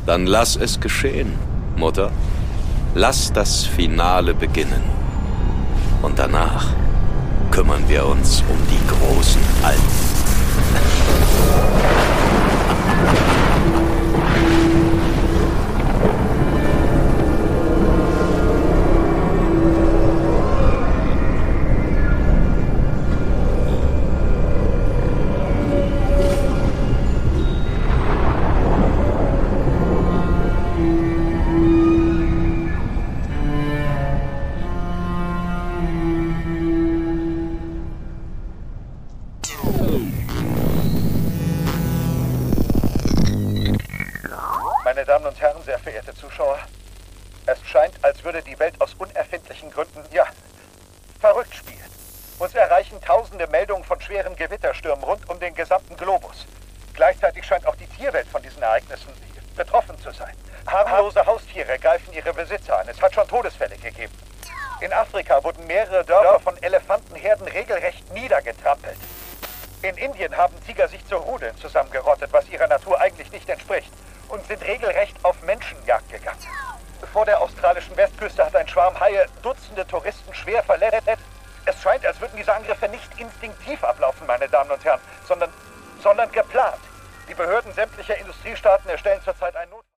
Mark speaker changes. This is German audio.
Speaker 1: Dann lass es geschehen, Mutter. Lass das Finale beginnen. Und danach kümmern wir uns um die großen Alten.
Speaker 2: Meine Damen und Herren, sehr verehrte Zuschauer, es scheint, als würde die Welt aus unerfindlichen Gründen, verrückt spielen. Uns erreichen tausende Meldungen von schweren Gewitterstürmen rund um den gesamten Globus. Gleichzeitig scheint auch die Tierwelt von diesen Ereignissen betroffen zu sein. Harmlose Haustiere greifen ihre Besitzer an. Es hat schon Todesfälle gegeben. In Afrika wurden mehrere Dörfer von Elefantenherden regelrecht niedergetrampelt. In Indien haben Tiger sich zu Rudeln zusammengerottet, was ihrer Natur eigentlich nicht entspricht, und sind regelrecht auf Menschenjagd gegangen. Vor der australischen Westküste hat ein Schwarm Haie Dutzende Touristen schwer verletzt. Es scheint, als würden diese Angriffe nicht instinktiv ablaufen, meine Damen und Herren, sondern geplant. Die Behörden sämtlicher Industriestaaten erstellen zurzeit ein